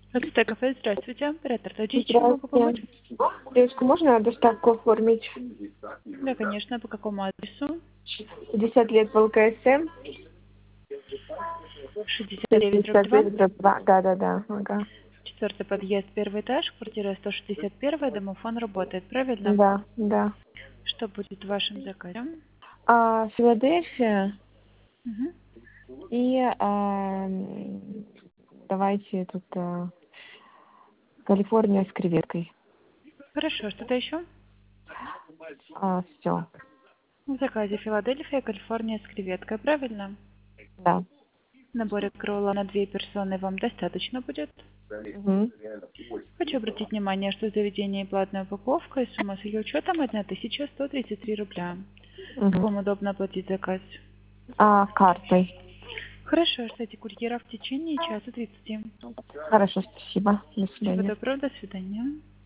Рокстек кафе, здравствуйте. Оператор Таджи, чем могу помочь? Здравствуйте. Девушка, можно доставку оформить? Да, конечно. По какому адресу? 50 лет в ЛКСМ. 69/2. 69/2. Да. Ага. Четвертый подъезд, первый этаж, квартира 161, домофон работает, правильно? Да. Что будет в вашем заказе? Филадельфия Мгм. и давайте тут Калифорния с креветкой. Хорошо, что-то еще? Все. В заказе Филадельфия, Калифорния с креветкой, правильно? Да. В наборе кролла на 2 персоны вам достаточно будет? Мгм. Хочу обратить внимание, что заведение и платная упаковка и сумма с ее учетом 1133 рубля. Как Мгм. вам удобно оплатить заказ? Картой. Хорошо, ждите курьера в течение часа 30. Хорошо, спасибо. До Всего свидания. доброго, до свидания.